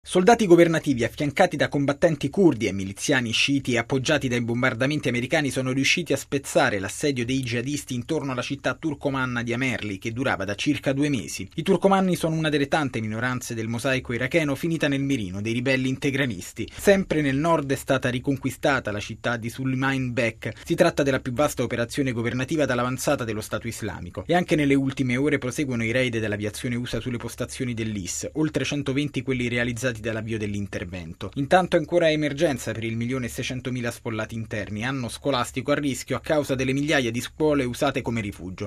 Soldati governativi affiancati da combattenti curdi e miliziani sciiti e appoggiati dai bombardamenti americani sono riusciti a spezzare l'assedio dei jihadisti intorno alla città turcomanna di Amerli, che durava da circa 2 mesi. I turcomanni sono una delle tante minoranze del mosaico iracheno finita nel mirino dei ribelli integralisti. Sempre nel nord è stata riconquistata la città di Suleiman Bek. Si tratta della più vasta operazione governativa dall'avanzata dello Stato islamico. E anche nelle ultime ore proseguono i raid dell'aviazione USA sulle postazioni dell'IS, oltre 120 quelli realizzati dall'avvio dell'intervento. Intanto è ancora emergenza per il 1.600.000 sfollati interni, anno scolastico a rischio a causa delle migliaia di scuole usate come rifugio.